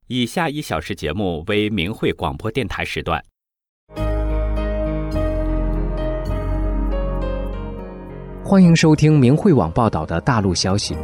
以下1小时节目为明慧广播电台时段。 欢迎收听明慧网报道的大陆消息。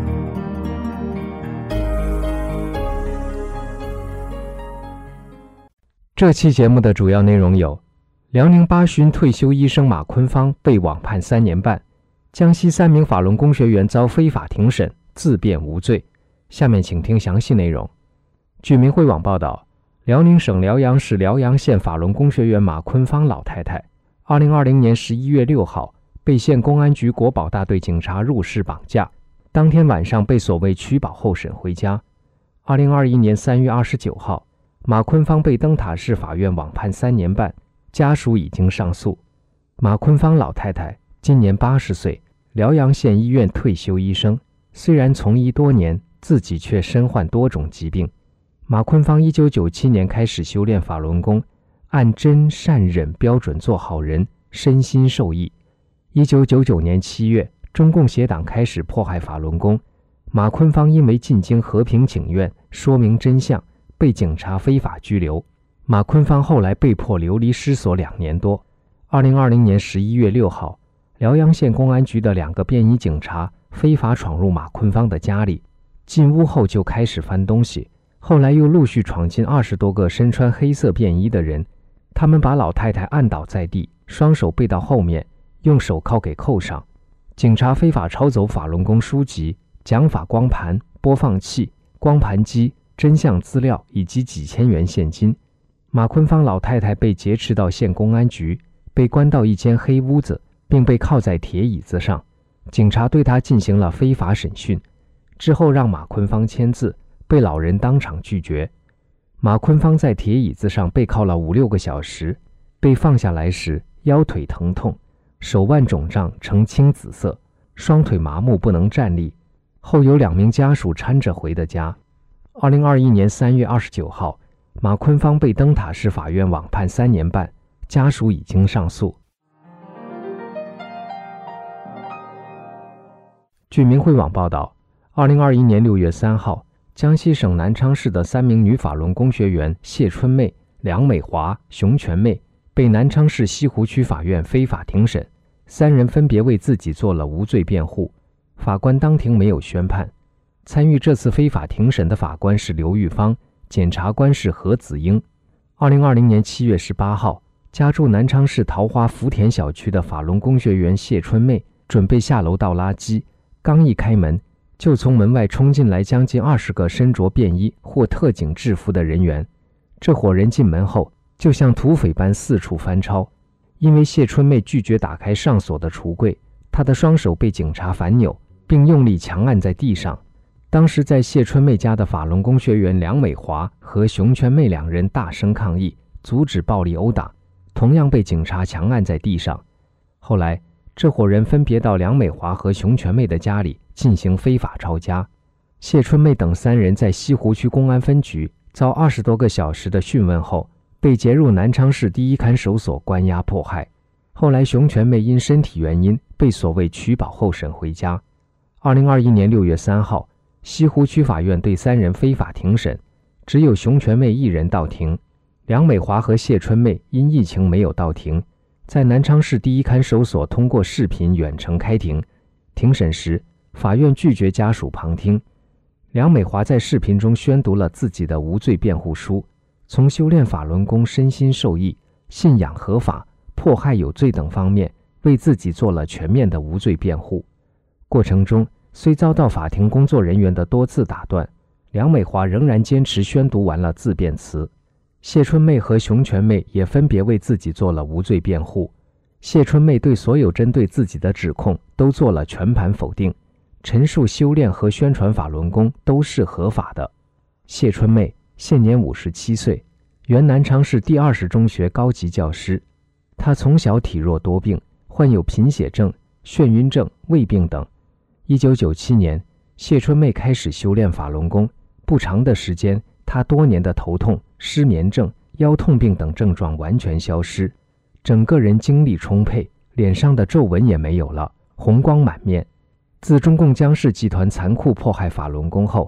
这期节目的主要内容有：辽宁巴勋退休医生马坤芳被网判3年半，江西3名法轮功学员遭非法庭审，自辩无罪。下面请听详细内容。据明慧网报道，辽宁省辽阳市辽阳县法轮功学员马坤芳老太太2020年11月6号被县公安局国保大队警察入室绑架，当天晚上被所谓取保候审回家。2021年3月29号，马坤芳被登塔市法院网判3年半，家属已经上诉。马坤芳老太太今年80岁，辽阳县医院退休医生，虽然从医多年，自己却身患多种疾病。马坤芳1997年开始修炼法轮功，按真善忍标准做好人，身心受益。1999年7月，中共邪党开始迫害法轮功，马坤芳因为进京和平请愿，说明真相，被警察非法拘留。马坤芳后来被迫流离失所2年多。2020年11月6号，辽阳县公安局的2个便衣警察非法闯入马坤芳的家里，进屋后就开始翻东西，后来又陆续闯进20多个身穿黑色便衣的人，他们把老太太按倒在地，双手背到后面，用手铐给扣上。警察非法抄走法轮功书籍、讲法光盘、播放器、光盘机、真相资料以及几千元现金。马坤芳老太太被劫持到县公安局，被关到一间黑屋子，并被铐在铁椅子上。警察对她进行了非法审讯，之后让马坤芳签字，被老人当场拒绝。马坤芳在铁椅子上被铐了5-6个小时，被放下来时腰腿疼痛，手腕肿胀呈青紫色，双腿麻木不能站立，后有2名家属搀着回的家。2021年3月29号，马坤芳被登塔市法院网判3年半，家属已经上诉。据明慧网报道，2021年6月3号，江西省南昌市的3名女法轮功学员谢春妹、梁美华、熊全妹被南昌市西湖区法院非法庭审，3人分别为自己做了无罪辩护，法官当庭没有宣判。参与这次非法庭审的法官是刘玉芳，检察官是何子英。2020年7月18号，家住南昌市桃花福田小区的法轮功学员谢春妹准备下楼倒垃圾，刚一开门，就从门外冲进来将近20个身着便衣或特警制服的人员。这伙人进门后就像土匪般四处翻抄，因为谢春妹拒绝打开上锁的橱柜，她的双手被警察反扭，并用力强按在地上。当时在谢春妹家的法轮功学员梁美华和熊全妹2人大声抗议，阻止暴力殴打，同样被警察强按在地上。后来这伙人分别到梁美华和熊全妹的家里进行非法抄家。谢春妹等3人在西湖区公安分局遭20多个小时的讯问后，被劫入南昌市第1看守所关押迫害。后来熊全妹因身体原因被所谓取保候审回家。2021年6月3号，西湖区法院对3人非法庭审，只有熊全妹1人到庭，梁美华和谢春妹因疫情没有到庭，在南昌市第1看守所通过视频远程开庭。庭审时，法院拒绝家属旁听。梁美华在视频中宣读了自己的无罪辩护书，从修炼法轮功身心受益、信仰合法、迫害有罪等方面为自己做了全面的无罪辩护。过程中虽遭到法庭工作人员的多次打断，梁美华仍然坚持宣读完了自辩词。谢春妹和熊全妹也分别为自己做了无罪辩护。谢春妹对所有针对自己的指控都做了全盘否定，陈述修炼和宣传法轮功都是合法的。谢春妹现年57岁，原南昌市第20中学高级教师。她从小体弱多病，患有贫血症、眩晕症、胃病等。1997年，谢春妹开始修炼法轮功，不长的时间，她多年的头痛、失眠症、腰痛病等症状完全消失，整个人精力充沛，脸上的皱纹也没有了，红光满面。自中共江氏集团残酷迫害法轮功后，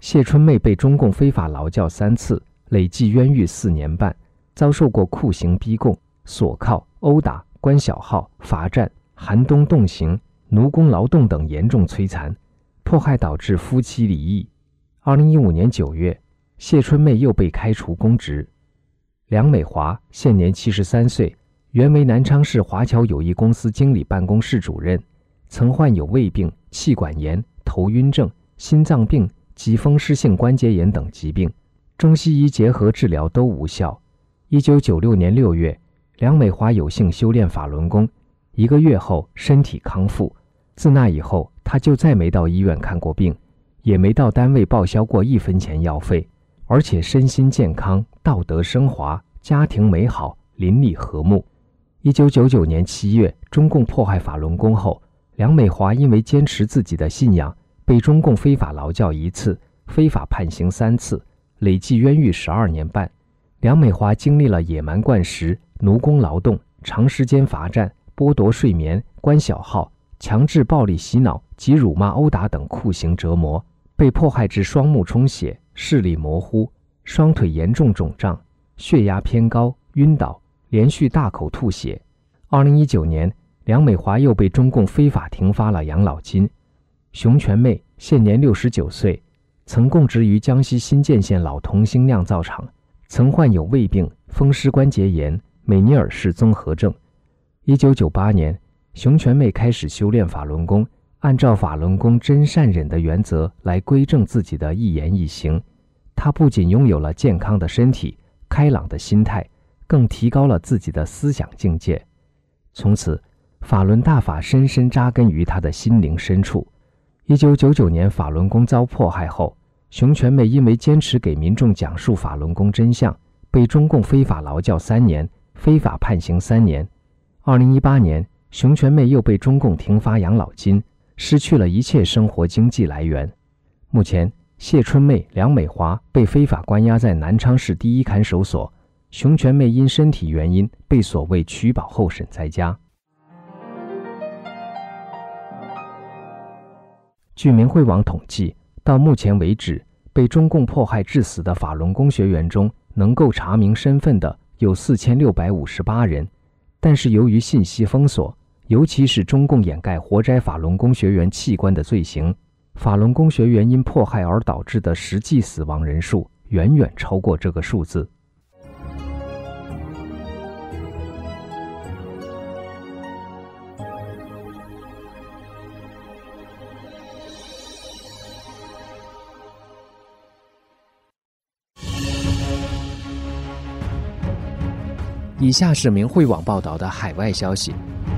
谢春妹被中共非法劳教3次，累计冤狱4年半，遭受过酷刑逼供、锁铐、殴打、关小号、罚站、寒冬冻刑、奴工劳动等严重摧残，迫害导致夫妻离异。2015年9月，谢春妹又被开除公职。梁美华现年73岁，原为南昌市华侨友谊公司经理办公室主任，曾患有胃病、气管炎、头晕症、心脏病及风湿性关节炎等疾病，中西医结合治疗都无效。1996年6月，梁美华有幸修炼法轮功，1个月后身体康复。自那以后，她就再没到医院看过病，也没到单位报销过1分钱药费，而且身心健康，道德升华，家庭美好，邻里和睦。1999年7月，中共迫害法轮功后，梁美华因为坚持自己的信仰，被中共非法劳教1次，非法判刑3次，累计冤狱12年半。梁美华经历了野蛮灌食、奴工劳动、长时间罚站、剥夺睡眠、关小号、强制暴力洗脑及辱骂殴打等酷刑折磨，被迫害至双目充血、视力模糊、双腿严重肿胀、血压偏高、晕倒，连续大口吐血。2019年，梁美华又被中共非法停发了养老金。熊全妹现年69岁，曾供职于江西新建县老同兴酿造厂，曾患有胃病、风湿关节炎、美尼尔氏综合症。1998年，熊全妹开始修炼法轮功，按照法轮功真善忍的原则来规正自己的一言一行。她不仅拥有了健康的身体、开朗的心态，更提高了自己的思想境界。从此，法轮大法深深扎根于她的心灵深处。1999年法轮功遭迫害后，熊全妹因为坚持给民众讲述法轮功真相，被中共非法劳教3年，非法判刑3年。2018年，熊全妹又被中共停发养老金，失去了一切生活经济来源。目前，谢春妹、梁美华被非法关押在南昌市第1看守所，熊全妹因身体原因被所谓取保候审在家。据明慧网统计，到目前为止，被中共迫害致死的法轮功学员中，能够查明身份的有4658人，但是由于信息封锁，尤其是中共掩盖活摘法轮功学员器官的罪行，法轮功学员因迫害而导致的实际死亡人数远远超过这个数字。以下是明慧网报道的海外消息。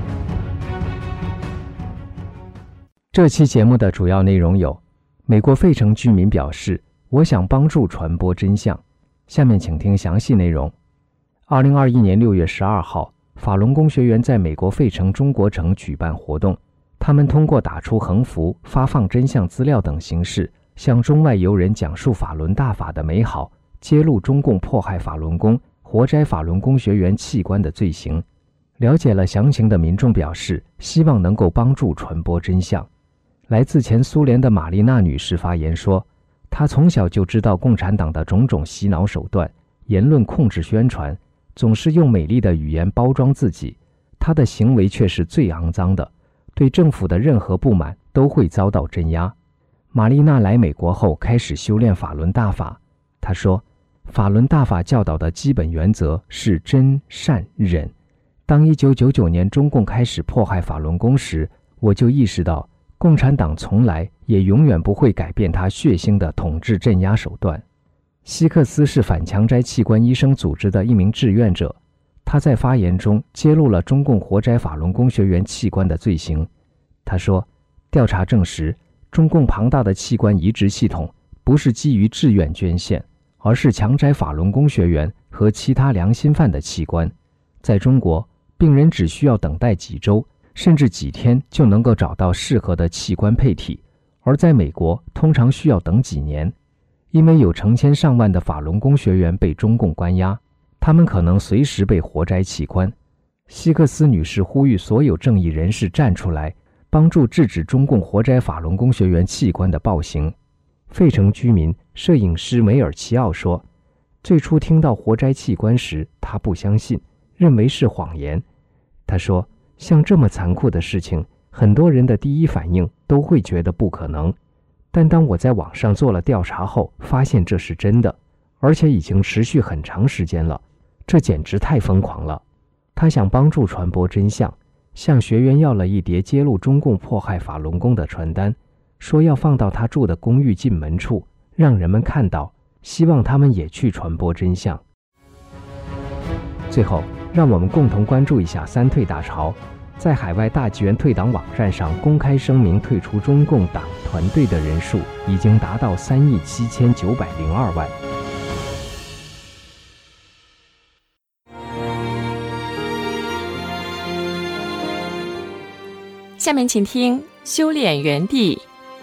这期节目的主要内容有：美国费城居民表示，我想帮助传播真相。下面请听详细内容。2021年6月12号，法轮功学员在美国费城中国城举办活动，他们通过打出横幅、发放真相资料等形式，向中外游人讲述法轮大法的美好，揭露中共迫害法轮功、活摘法轮功学员器官的罪行。了解了详情的民众表示，希望能够帮助传播真相。来自前苏联的玛丽娜女士发言说，她从小就知道共产党的种种洗脑手段、言论控制宣传，总是用美丽的语言包装自己，她的行为却是最肮脏的，对政府的任何不满都会遭到镇压。玛丽娜来美国后开始修炼法轮大法，她说，法轮大法教导的基本原则是真善忍。当1999年中共开始迫害法轮功时，我就意识到，共产党从来也永远不会改变他血腥的统治镇压手段。希克斯是反强摘器官医生组织的一名志愿者，他在发言中揭露了中共活摘法轮功学员器官的罪行。他说，调查证实，中共庞大的器官移植系统不是基于志愿捐献，而是强摘法轮功学员和其他良心犯的器官。在中国，病人只需要等待几周甚至几天就能够找到适合的器官配体，而在美国通常需要等几年。因为有成千上万的法轮功学员被中共关押，他们可能随时被活摘器官。希克斯女士呼吁所有正义人士站出来，帮助制止中共活摘法轮功学员器官的暴行。 费城居民摄影师梅尔齐奥说，最初听到活摘器官时，他不相信，认为是谎言。他说，像这么残酷的事情，很多人的第一反应都会觉得不可能。但当我在网上做了调查后，发现这是真的，而且已经持续很长时间了，这简直太疯狂了。他想帮助传播真相，向学员要了一叠揭露中共迫害法轮功的传单，说要放到他住的公寓进门处，让人们看到，希望他们也去传播真相。最后，让我们共同关注一下三退大潮。在海外大纪元退党网站上公开声明退出中共党团队的人数已经达到3.7902亿。 下面请听修炼园地。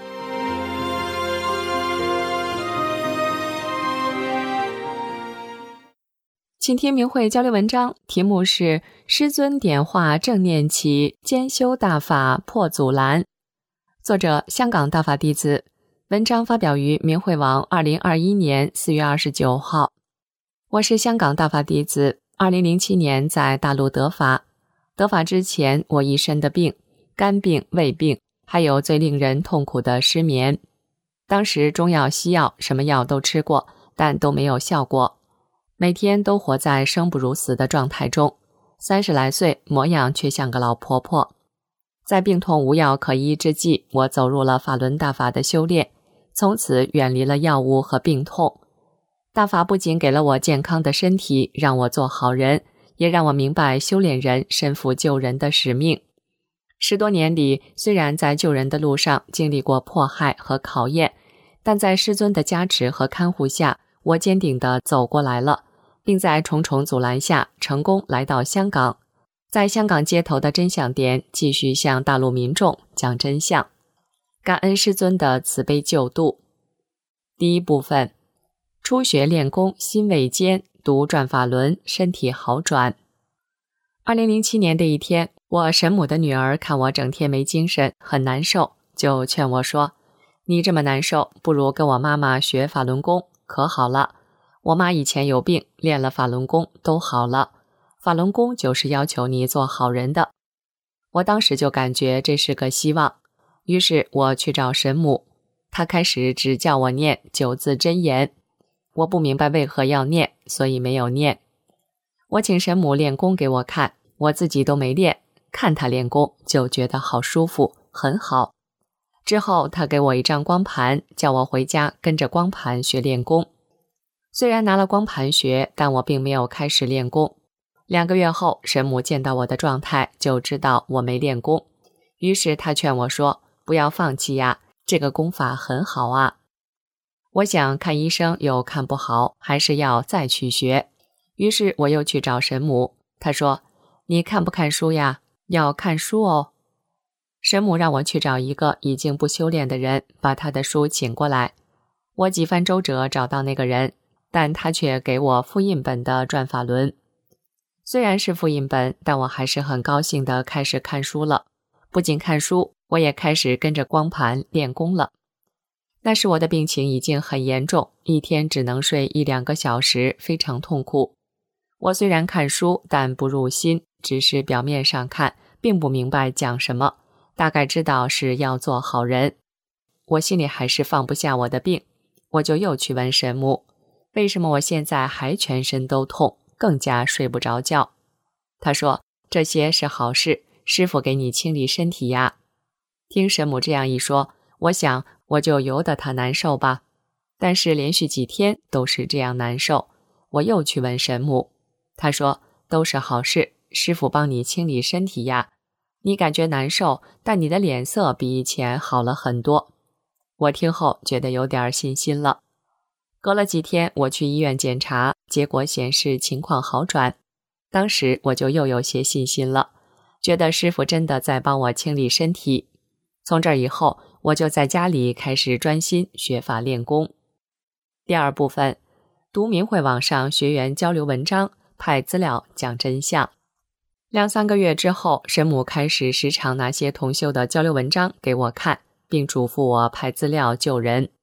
请听明慧交流文章，题目是师尊点化正念起，兼修大法破阻拦。作者香港大法弟子，文章发表于明慧网2021年4月29号。我是香港大法弟子，2007年在大陆得法。得法之前，我一身的病，肝病、胃病，还有最令人痛苦的失眠。当时中药西药什么药都吃过，但都没有效果。每天都活在生不如死的状态中，30来岁，模样却像个老婆婆。在病痛无药可医之际，我走入了法轮大法的修炼，从此远离了药物和病痛。大法不仅给了我健康的身体，让我做好人，也让我明白修炼人身负救人的使命。10多年里，虽然在救人的路上经历过迫害和考验，但在师尊的加持和看护下，我坚定地走过来了，并在重重阻拦下成功来到香港，在香港街头的真相点继续向大陆民众讲真相，感恩师尊的慈悲救度。第一部分，初学练功心未坚，读转法轮身体好转。2007年的一天，我神母的女儿看我整天没精神，很难受，就劝我说，你这么难受，不如跟我妈妈学法轮功，可好了。我妈以前有病，练了法轮功都好了。法轮功就是要求你做好人的。我当时就感觉这是个希望，于是我去找神母，她开始只叫我念9字真言。我不明白为何要念，所以没有念。我请神母练功给我看，我自己都没练，看她练功就觉得好舒服，很好。之后她给我一张光盘，叫我回家跟着光盘学练功。虽然拿了光盘学，但我并没有开始练功。2个月后，神母见到我的状态，就知道我没练功，于是她劝我说，不要放弃呀，这个功法很好啊。我想看医生又看不好，还是要再去学。于是我又去找神母，她说，你看不看书呀？要看书哦。神母让我去找一个已经不修炼的人，把他的书请过来。我几番周折找到那个人，但他却给我复印本的转法轮。虽然是复印本，但我还是很高兴地开始看书了。不仅看书，我也开始跟着光盘练功了。那时我的病情已经很严重，一天只能睡1-2个小时，非常痛苦。我虽然看书，但不入心，只是表面上看，并不明白讲什么，大概知道是要做好人。我心里还是放不下我的病，我就又去问神母，为什么我现在还全身都痛，更加睡不着觉？他说，这些是好事，师父给你清理身体呀。听神母这样一说，我想我就由得他难受吧。但是连续几天都是这样难受，我又去问神母，他说，都是好事，师父帮你清理身体呀。你感觉难受，但你的脸色比以前好了很多。我听后觉得有点信心了。隔了几天，我去医院检查，结果显示情况好转。当时我就又有些信心了，觉得师父真的在帮我清理身体。从这以后，我就在家里开始专心学法练功。第二部分，读明慧网上学员交流文章，派资料讲真相。2-3个月之后，神母开始时常拿些同修的交流文章给我看，并嘱咐我派资料救人。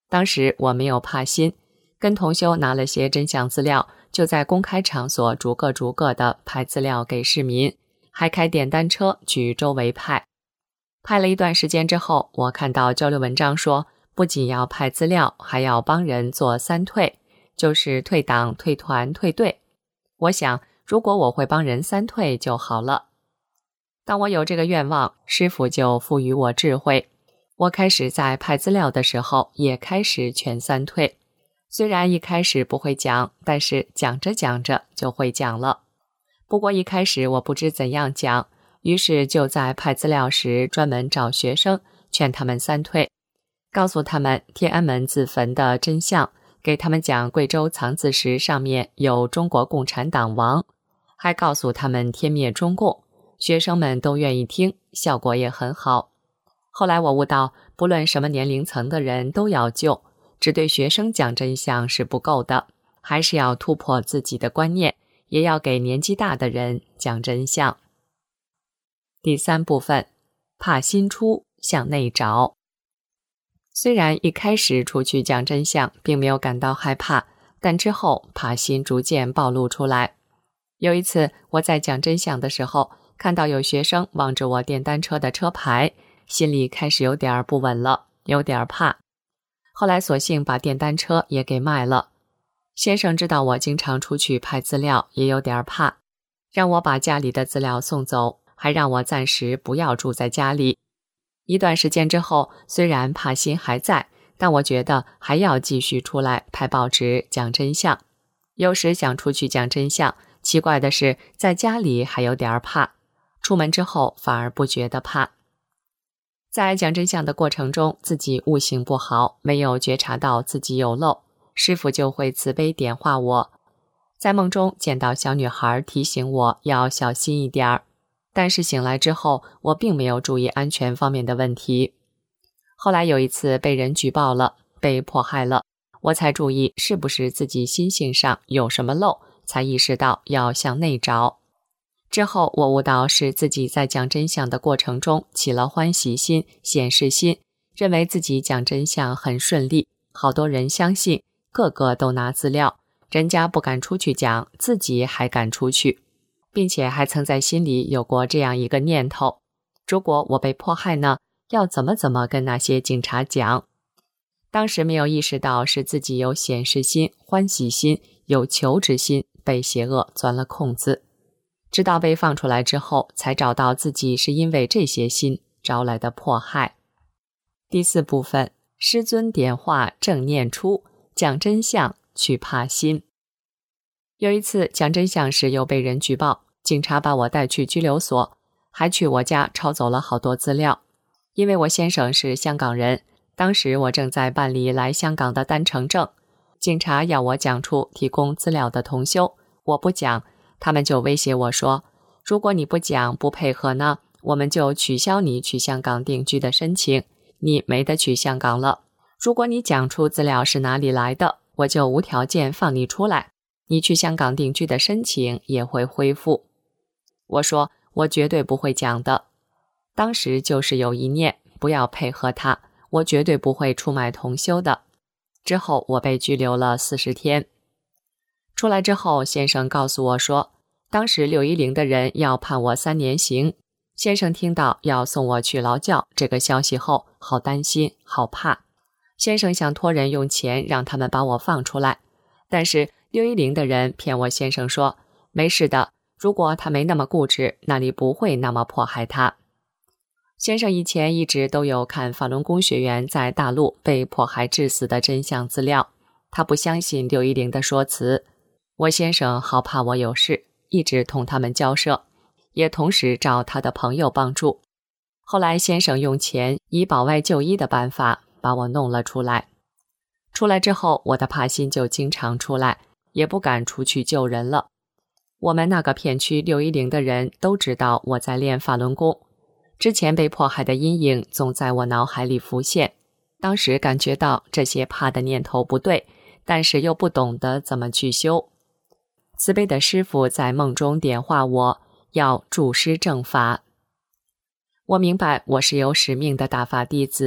当时我没有怕心，跟同修拿了些真相资料，就在公开场所逐个的派资料给市民，还开电单车去周围派。派了一段时间之后，我看到交流文章说，不仅要派资料，还要帮人做3退，就是退党、退团、退队。我想，如果我会帮人3退就好了。当我有这个愿望，师父就赋予我智慧。我开始在派资料的时候，也开始劝3退。虽然一开始不会讲，但是讲着讲着就会讲了。不过一开始我不知怎样讲，于是就在派资料时专门找学生，劝他们3退，告诉他们天安门自焚的真相，给他们讲贵州藏字石上面有中国共产党王，还告诉他们天灭中共。学生们都愿意听，效果也很好。后来我悟到，不论什么年龄层的人都要救，只对学生讲真相是不够的，还是要突破自己的观念，也要给年纪大的人讲真相。第3部分，怕心出，向内找。虽然一开始出去讲真相并没有感到害怕，但之后怕心逐渐暴露出来。有一次我在讲真相的时候，看到有学生望着我电单车的车牌，心里开始有点不稳了，有点怕。后来索性把电单车也给卖了。先生知道我经常出去派资料，也有点怕，让我把家里的资料送走，还让我暂时不要住在家里。一段时间之后，虽然怕心还在，但我觉得还要继续出来派报纸讲真相。有时想出去讲真相，奇怪的是在家里还有点怕，出门之后反而不觉得怕。在讲真相的过程中，自己悟性不好，没有觉察到自己有漏，师父就会慈悲点化我。在梦中见到小女孩提醒我要小心一点儿，但是醒来之后，我并没有注意安全方面的问题。后来有一次被人举报了，被迫害了，我才注意是不是自己心性上有什么漏，才意识到要向内找。之后我悟到是自己在讲真相的过程中起了欢喜心、显示心，认为自己讲真相很顺利，好多人相信，个个都拿资料，人家不敢出去讲，自己还敢出去，并且还曾在心里有过这样一个念头，如果我被迫害呢，要怎么跟那些警察讲。当时没有意识到是自己有显示心、欢喜心、有求之心，被邪恶钻了空子。直到被放出来之后，才找到自己是因为这些心招来的迫害。第4部分，师尊点化正念出，讲真相去怕心。有一次讲真相时又被人举报，警察把我带去拘留所，还去我家抄走了好多资料。因为我先生是香港人，当时我正在办理来香港的单程证，警察要我讲出提供资料的同修，我不讲，他们就威胁我说，如果你不讲不配合呢，我们就取消你去香港定居的申请，你没得去香港了。如果你讲出资料是哪里来的，我就无条件放你出来，你去香港定居的申请也会恢复。我说我绝对不会讲的，当时就是有一念，不要配合他，我绝对不会出卖同修的。之后我被拘留了40天。出来之后，先生告诉我说，当时610的人要判我3年刑。先生听到要送我去劳教这个消息后，好担心，好怕。先生想托人用钱让他们把我放出来，但是610的人骗我先生说，没事的，如果他没那么固执，那里不会那么迫害他。先生以前一直都有看法轮功学员在大陆被迫害致死的真相资料，他不相信610的说辞。我先生好怕我有事，一直同他们交涉，也同时找他的朋友帮助。后来先生用钱以保外就医的办法把我弄了出来。出来之后，我的怕心就经常出来，也不敢出去救人了。我们那个片区610的人都知道我在练法轮功，之前被迫害的阴影总在我脑海里浮现。当时感觉到这些怕的念头不对，但是又不懂得怎么去修。慈悲的师父在梦中点化我，要助师正法。我明白我是有使命的大法弟子，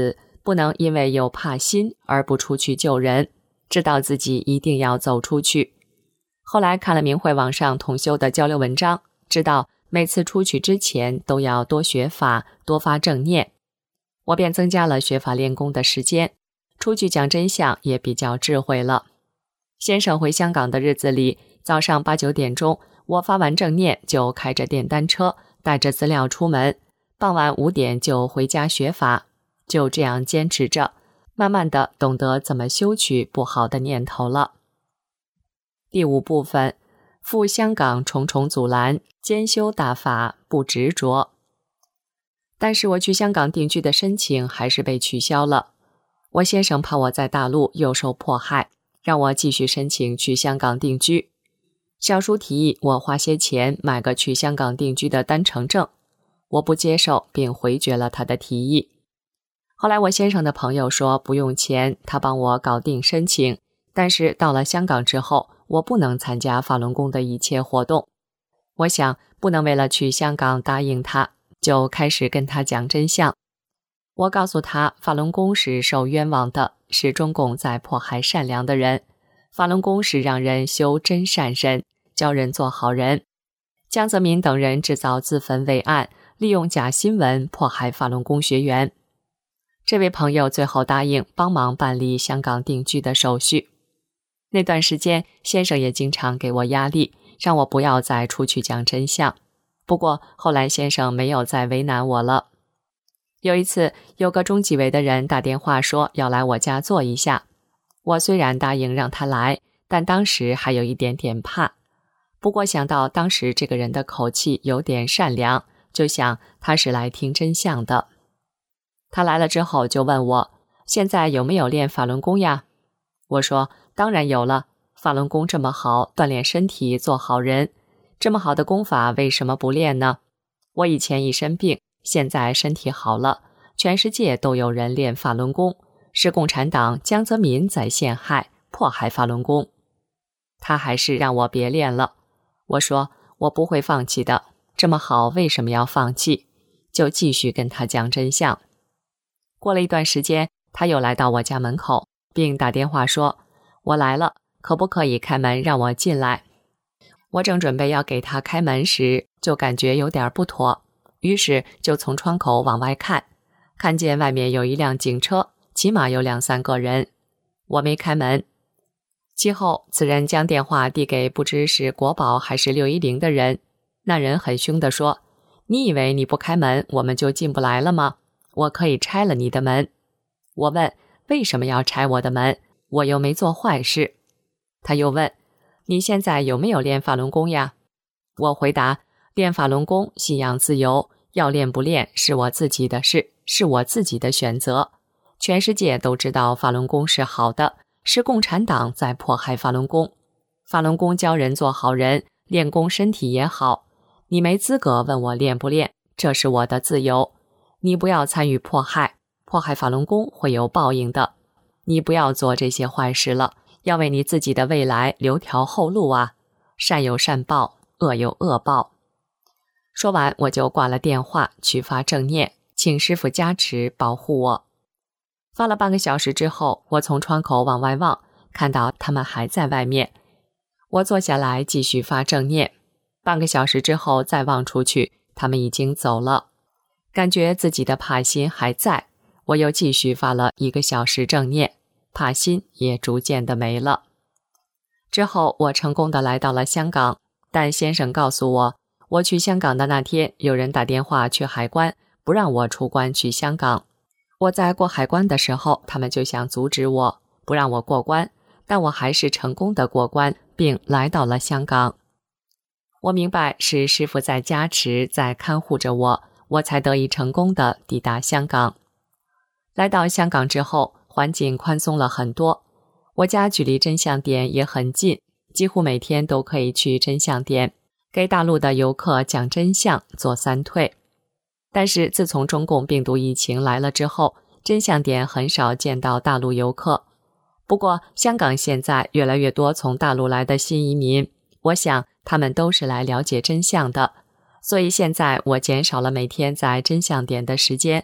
不能因为有怕心而不出去救人，知道自己一定要走出去。后来看了明慧网上同修的交流文章，知道每次出去之前都要多学法，多发正念。我便增加了学法练功的时间，出去讲真相也比较智慧了。先生回香港的日子里，早上8、9点钟，我发完正念就开着电单车，带着资料出门，傍晚5点就回家学法，就这样坚持着，慢慢的懂得怎么修去不好的念头了。第5部分，赴香港重重阻拦，兼修大法不执着。但是我去香港定居的申请还是被取消了。我先生怕我在大陆又受迫害，让我继续申请去香港定居。小叔提议我花些钱买个去香港定居的单程证，我不接受，并回绝了他的提议。后来我先生的朋友说不用钱，他帮我搞定申请，但是到了香港之后，我不能参加法轮功的一切活动。我想不能为了去香港答应他，就开始跟他讲真相。我告诉他，法轮功是受冤枉的，是中共在迫害善良的人。法轮功是让人修真善忍，教人做好人。江泽民等人制造自焚伪案，利用假新闻迫害法轮功学员。这位朋友最后答应帮忙办理香港定居的手续。那段时间，先生也经常给我压力，让我不要再出去讲真相。不过后来先生没有再为难我了。有一次，有个中纪委的人打电话说要来我家坐一下。我虽然答应让他来，但当时还有一点点怕。不过想到当时这个人的口气有点善良，就想他是来听真相的。他来了之后就问我，现在有没有练法轮功呀？我说当然有了，法轮功这么好，锻炼身体做好人，这么好的功法为什么不练呢？我以前一身病，现在身体好了，全世界都有人练法轮功，是共产党江泽民在陷害迫害法轮功。他还是让我别练了。我说我不会放弃的，这么好为什么要放弃？就继续跟他讲真相。过了一段时间，他又来到我家门口，并打电话说我来了，可不可以开门让我进来？我正准备要给他开门时，就感觉有点不妥，于是就从窗口往外看，看见外面有一辆警车，起码有2、3个人。我没开门。其后此人将电话递给不知是国保还是610的人，那人很凶地说，你以为你不开门我们就进不来了吗？我可以拆了你的门。我问为什么要拆我的门？我又没做坏事。他又问你现在有没有练法轮功呀？我回答练法轮功信仰自由，要练不练是我自己的事，是我自己的选择。全世界都知道法轮功是好的，是共产党在迫害法轮功。法轮功教人做好人，练功身体也好。你没资格问我练不练，这是我的自由。你不要参与迫害，迫害法轮功会有报应的。你不要做这些坏事了，要为你自己的未来留条后路啊！善有善报，恶有恶报。说完我就挂了电话，去发正念，请师父加持保护我。发了半个小时之后，我从窗口往外望，看到他们还在外面。我坐下来继续发正念。半个小时之后再望出去，他们已经走了。感觉自己的怕心还在，我又继续发了1个小时正念，怕心也逐渐的没了。之后我成功的来到了香港，但先生告诉我，我去香港的那天有人打电话去海关，不让我出关去香港。我在过海关的时候，他们就想阻止我，不让我过关，但我还是成功的过关，并来到了香港。我明白是师父在加持，在看护着我，我才得以成功的抵达香港。来到香港之后，环境宽松了很多，我家距离真相点也很近，几乎每天都可以去真相点，给大陆的游客讲真相，做3退。但是自从中共病毒疫情来了之后，真相点很少见到大陆游客。不过香港现在越来越多从大陆来的新移民，我想他们都是来了解真相的，所以现在我减少了每天在真相点的时间，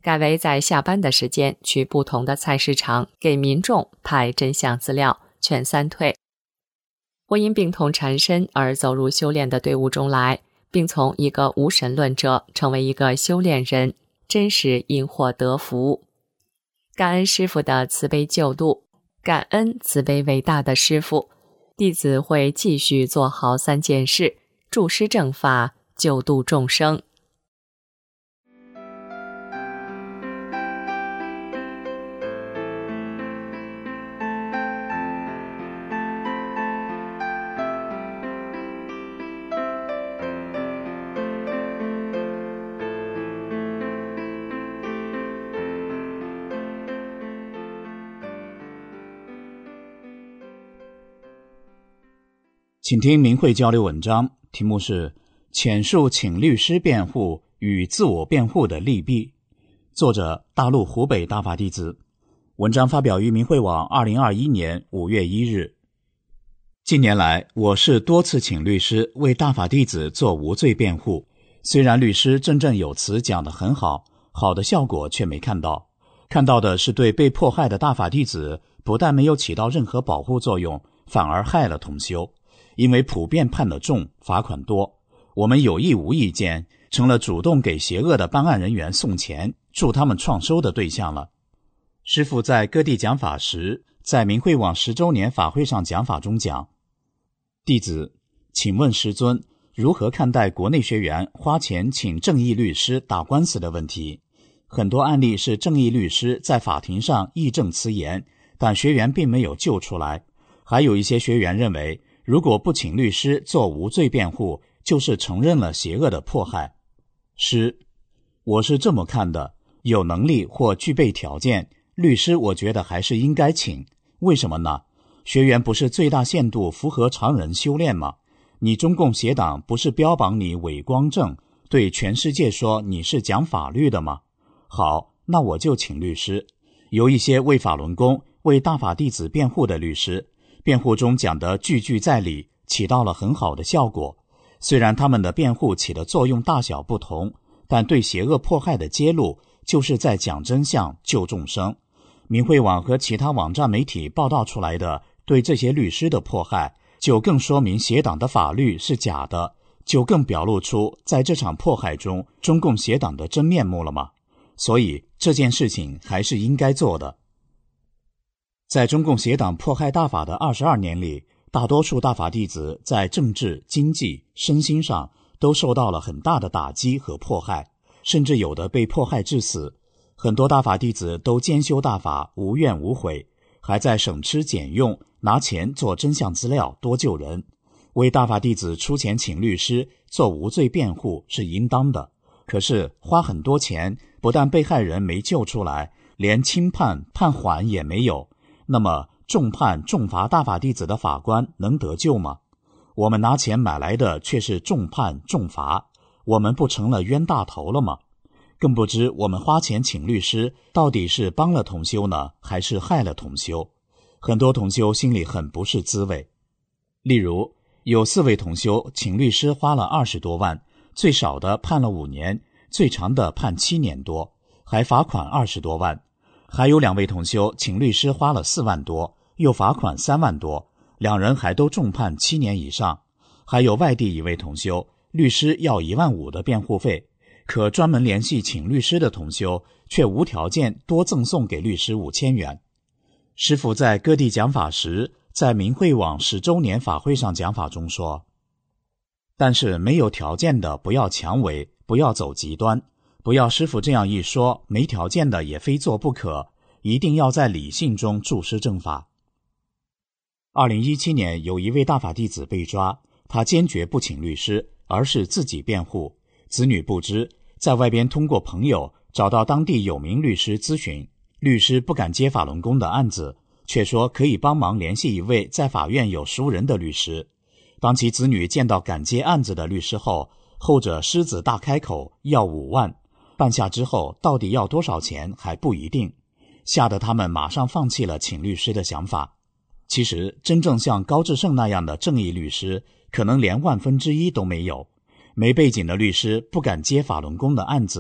改为在下班的时间去不同的菜市场给民众派真相资料，劝三退。我因病痛缠身而走入修炼的队伍中来，并从一个无神论者成为一个修炼人，真是因祸得福。感恩师父的慈悲救度，感恩慈悲伟大的师父，弟子会继续做好3件事，助师正法，救度众生。 请听明慧交流文章，题目是浅述请律师辩护与自我辩护的利弊，作者大陆湖北大法弟子。文章发表于明慧网2021年5月1日。近年来，我是多次请律师为大法弟子做无罪辩护，虽然律师振振有词讲得很好，好的效果却没看到，看到的是对被迫害的大法弟子不但没有起到任何保护作用，反而害了同修。因为普遍判得重，罚款多，我们有意无意间成了主动给邪恶的办案人员送钱，助他们创收的对象了。师父在各地讲法时，在明慧网10周年法会上讲法中讲，弟子请问师尊，如何看待国内学员花钱请正义律师打官司的问题？很多案例是正义律师在法庭上义正辞严，但学员并没有救出来。还有一些学员认为，如果不请律师做无罪辩护，就是承认了邪恶的迫害。我是这么看的，有能力或具备条件，律师我觉得还是应该请。为什么呢？学员不是最大限度符合常人修炼吗？你中共邪党不是标榜你伪光正，对全世界说你是讲法律的吗？好，那我就请律师。有一些为法轮功、为大法弟子辩护的律师，辩护中讲得句句在理，起到了很好的效果。虽然他们的辩护起的作用大小不同，但对邪恶迫害的揭露就是在讲真相、救众生。明慧网和其他网站媒体报道出来的对这些律师的迫害，就更说明邪党的法律是假的，就更表露出在这场迫害中中共邪党的真面目了吗？所以这件事情还是应该做的。在中共邪党迫害大法的22年里，大多数大法弟子在政治、经济、身心上都受到了很大的打击和迫害，甚至有的被迫害致死。很多大法弟子都兼修大法，无怨无悔，还在省吃俭用，拿钱做真相资料，多救人。为大法弟子出钱请律师做无罪辩护是应当的，可是花很多钱，不但被害人没救出来，连轻判、判缓也没有。那么重判重罚大法弟子的法官能得救吗？我们拿钱买来的却是重判重罚，我们不成了冤大头了吗？更不知我们花钱请律师到底是帮了同修呢，还是害了同修？很多同修心里很不是滋味。例如有4位同修请律师花了20多万，最少的判了5年，最长的判7年多，还罚款20多万。还有2位同修请律师花了4万多，又罚款3万多，2人还都重判7年以上。还有外地一位同修，律师要1万5的辩护费，可专门联系请律师的同修却无条件多赠送给律师5000元。师父在各地讲法时，在明慧网10周年法会上讲法中说，但是没有条件的不要强为，不要走极端，不要师父这样一说，没条件的也非做不可，一定要在理性中助师正法。2017年有一位大法弟子被抓，他坚决不请律师，而是自己辩护，子女不知，在外边通过朋友找到当地有名律师咨询，律师不敢接法轮功的案子，却说可以帮忙联系一位在法院有熟人的律师。当其子女见到敢接案子的律师后，后者狮子大开口要5万，办下之后到底要多少钱还不一定，吓得他们马上放弃了请律师的想法。其实真正像高志胜那样的正义律师，可能连1/1000都没有。没背景的律师不敢接法轮功的案子，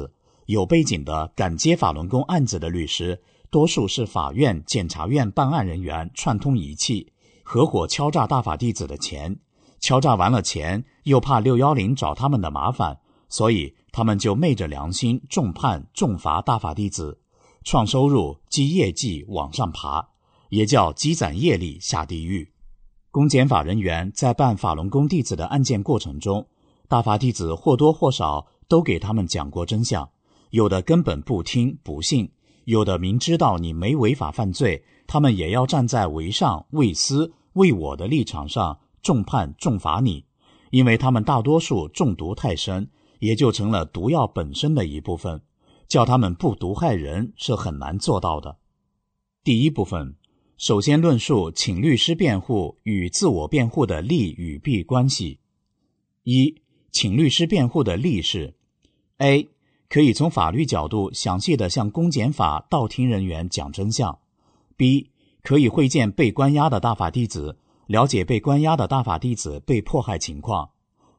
有背景的敢接法轮功案子的律师，多数是法院、检察院办案人员串通一气，合伙敲诈大法弟子的钱，敲诈完了钱，又怕610找他们的麻烦，所以他们就昧着良心重判重罚大法弟子，创收入、积业绩往上爬，也叫积攒业力下地狱。公检法人员在办法轮功弟子的案件过程中，大法弟子或多或少都给他们讲过真相，有的根本不听不信，有的明知道你没违法犯罪，他们也要站在为上为私为我的立场上重判重罚你，因为他们大多数中毒太深，也就成了毒药本身的一部分，叫他们不毒害人是很难做到的。第一部分，首先论述请律师辩护与自我辩护的利与弊关系。一、请律师辩护的利是 A. 可以从法律角度详细地向公检法到庭人员讲真相。 B. 可以会见被关押的大法弟子，了解被关押的大法弟子被迫害情况。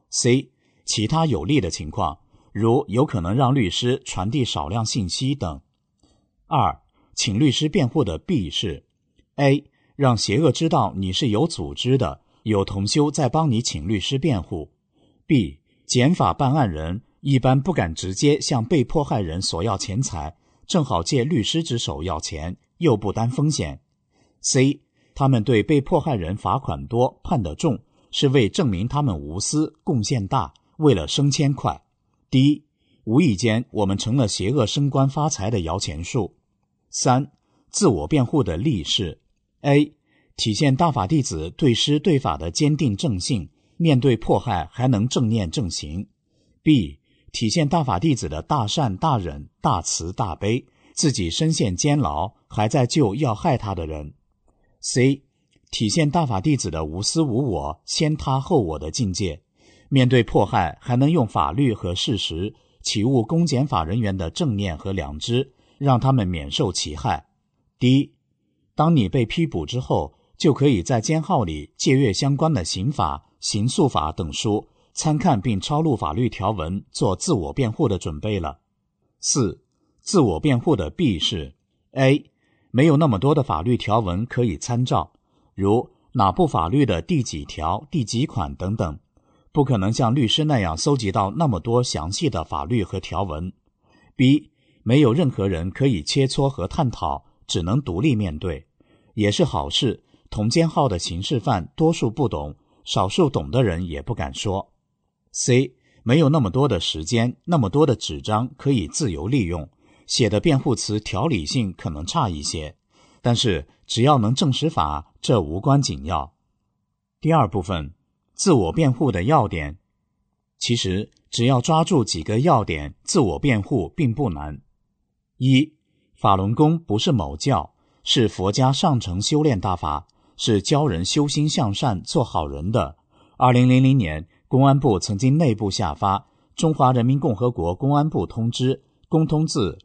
C. 其他有利的情况，如有可能让律师传递少量信息等。二、请律师辩护的弊是 A. 让邪恶知道你是有组织的，有同修在帮你请律师辩护。 B. 检法办案人一般不敢直接向被迫害人索要钱财，正好借律师之手要钱，又不担风险。 C. 他们对被迫害人罚款多判得重，是为证明他们无私贡献大，为了升迁快。 D. 无意间我们成了邪恶升官发财的摇钱树。三、自我辩护的利是 A. 体现大法弟子对师对法的坚定正信，面对迫害还能正念正行。 B. 体现大法弟子的大善大忍大慈大悲，自己身陷监牢还在救要害他的人。 C. 体现大法弟子的无私无我先他后我的境界，面对迫害还能用法律和事实启悟公检法人员的正念和良知，让他们免受其害。 D. 当你被批捕之后，就可以在监号里借阅相关的刑法、刑诉法等书，参看并抄录法律条文，做自我辩护的准备了。四、自我辩护的弊是 A. 没有那么多的法律条文可以参照，如哪部法律的第几条、第几款等等，不可能像律师那样搜集到那么多详细的法律和条文。 B. 没有任何人可以切磋和探讨，只能独立面对，也是好事，同监号的刑事犯多数不懂，少数懂的人也不敢说。 C. 没有那么多的时间，那么多的纸张可以自由利用，写的辩护词条理性可能差一些，但是只要能证实法，这无关紧要。第二部分，自我辩护的要点。其实只要抓住几个要点，自我辩护并不难。一、法轮功不是某教，是佛家上乘修炼大法，是教人修心向善做好人的。2000年公安部曾经内部下发《中华人民共和国公安部通知》公通字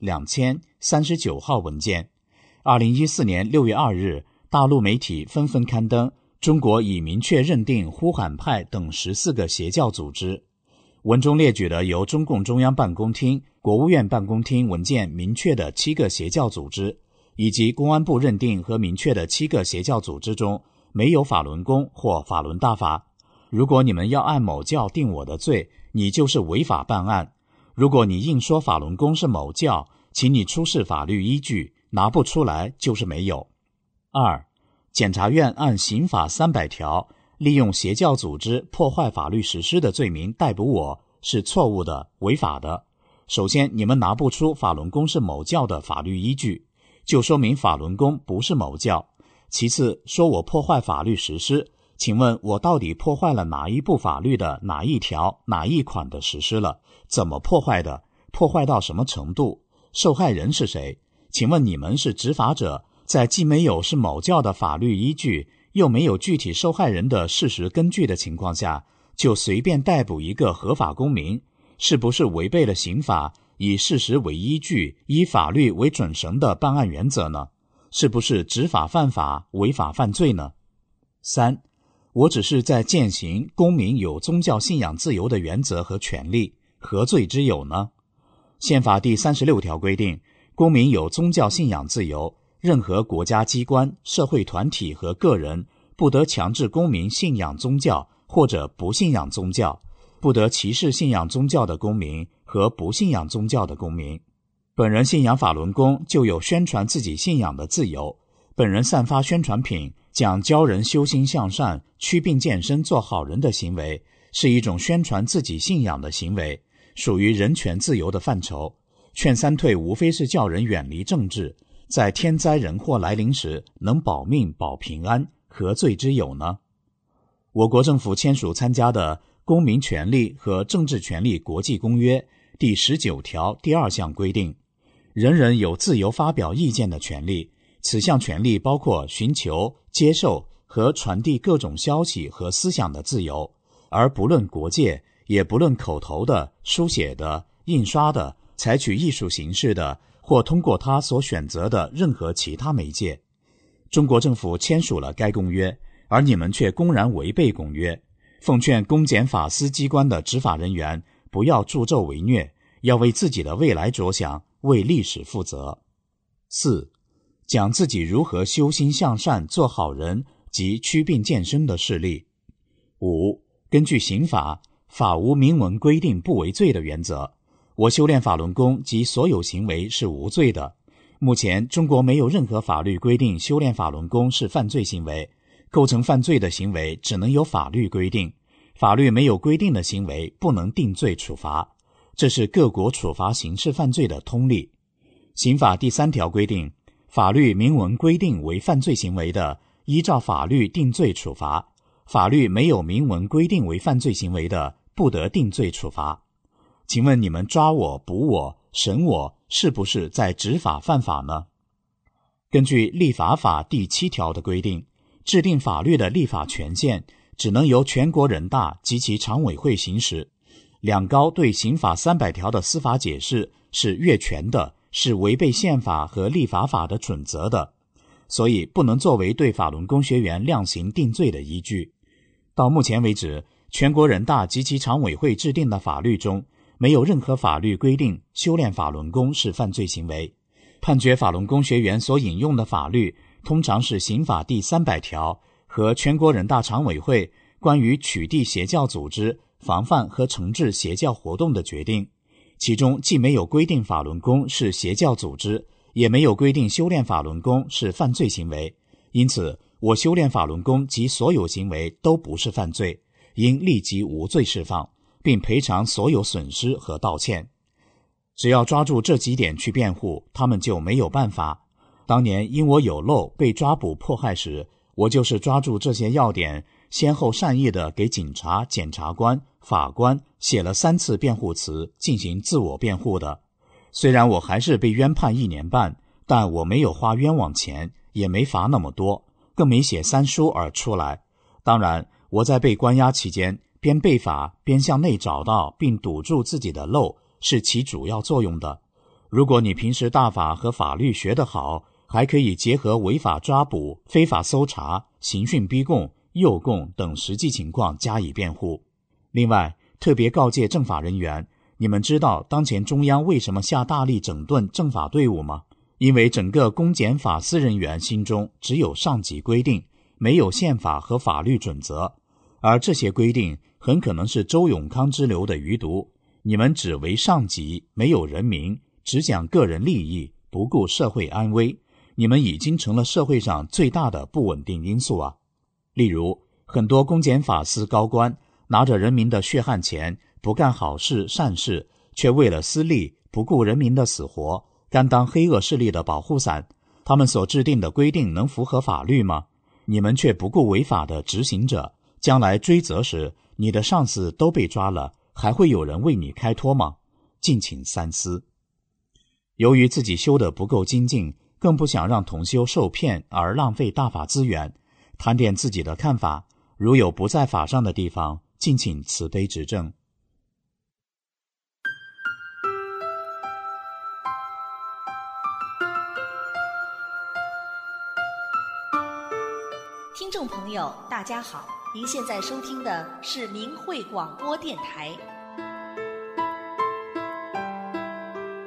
2039号文件。2014年6月2日，大陆媒体纷纷刊登中国已明确认定呼喊派等14个邪教组织。文中列举了由中共中央办公厅、国务院办公厅文件明确的7个邪教组织，以及公安部认定和明确的7个邪教组织中没有法轮功或法轮大法。如果你们要按某教定我的罪，你就是违法办案。如果你硬说法轮功是某教，请你出示法律依据，拿不出来就是没有。二、检察院按刑法300条利用邪教组织破坏法律实施的罪名逮捕我，是错误的、违法的。首先，你们拿不出法轮功是某教的法律依据，就说明法轮功不是某教。其次，说我破坏法律实施，请问我到底破坏了哪一部法律的哪一条、哪一款的实施了？怎么破坏的？破坏到什么程度？受害人是谁？请问你们是执法者，在既没有是某教的法律依据，又没有具体受害人的事实根据的情况下，就随便逮捕一个合法公民，是不是违背了刑法以事实为依据、以法律为准绳的办案原则呢？是不是执法犯法、违法犯罪呢？三、我只是在践行公民有宗教信仰自由的原则和权利，何罪之有呢？ 宪法第36条规定，公民有宗教信仰自由，任何国家机关、社会团体和个人不得强制公民信仰宗教或者不信仰宗教，不得歧视信仰宗教的公民和不信仰宗教的公民。本人信仰法轮功，就有宣传自己信仰的自由。本人散发宣传品，讲教人修心向善、祛病健身、做好人的行为，是一种宣传自己信仰的行为，属于人权自由的范畴。劝三退无非是叫人远离政治，在天灾人祸来临时能保命保平安，何罪之有呢？我国政府签署参加的《公民权利和政治权利国际公约》第19条第2项规定，人人有自由发表意见的权利，此项权利包括寻求、接受和传递各种消息和思想的自由，而不论国界，也不论口头的、书写的、印刷的、采取艺术形式的，或通过他所选择的任何其他媒介。中国政府签署了该公约，而你们却公然违背公约。奉劝公检法司机关的执法人员不要助纣为虐，要为自己的未来着想，为历史负责。4. 讲自己如何修心向善、做好人及祛病健身的事例。5. 根据刑法，法无明文规定不为罪的原则，我修炼法轮功及所有行为是无罪的。目前中国没有任何法律规定修炼法轮功是犯罪行为，构成犯罪的行为只能由法律规定，法律没有规定的行为不能定罪处罚，这是各国处罚刑事犯罪的通例。刑法第3条规定，法律明文规定为犯罪行为的，依照法律定罪处罚；法律没有明文规定为犯罪行为的，不得定罪处罚。请问你们抓我、捕我、审我，是不是在执法犯法呢？根据立法法第7条的规定，制定法律的立法权限只能由全国人大及其常委会行使。两高对刑法300条的司法解释是越权的，是违背宪法和立法法的准则的，所以不能作为对法轮功学员量刑定罪的依据。到目前为止，全国人大及其常委会制定的法律中，没有任何法律规定修炼法轮功是犯罪行为。判决法轮功学员所引用的法律通常是刑法第300条和全国人大常委会关于取缔邪教组织、防范和惩治邪教活动的决定，其中既没有规定法轮功是邪教组织，也没有规定修炼法轮功是犯罪行为，因此我修炼法轮功及所有行为都不是犯罪，应立即无罪释放，并赔偿所有损失和道歉。只要抓住这几点去辩护，他们就没有办法。当年因我有漏被抓捕迫害时，我就是抓住这些要点，先后善意地给警察、检察官、法官写了3次辩护词进行自我辩护的。虽然我还是被冤判1年半，但我没有花冤枉钱，也没罚那么多，更没写3书而出来。当然，我在被关押期间，边背法边向内找到并堵住自己的漏，是起主要作用的。如果你平时大法和法律学得好，还可以结合违法抓捕、非法搜查、刑讯逼供、诱供等实际情况加以辩护。另外，特别告诫政法人员，你们知道当前中央为什么下大力整顿政法队伍吗？因为整个公检法司人员心中只有上级规定，没有宪法和法律准则，而这些规定很可能是周永康之流的余毒。你们只为上级，没有人民，只讲个人利益，不顾社会安危，你们已经成了社会上最大的不稳定因素啊！例如，很多公检法司高官拿着人民的血汗钱，不干好事善事，却为了私利，不顾人民的死活，甘当黑恶势力的保护伞。他们所制定的规定能符合法律吗？你们却不顾违法的执行者，将来追责时，你的上司都被抓了，还会有人为你开脱吗？敬请三思。由于自己修得不够精进，更不想让同修受骗而浪费大法资源，谈点自己的看法，如有不在法上的地方，敬请慈悲指正。 听众朋友大家好，您现在收听的是明慧广播电台。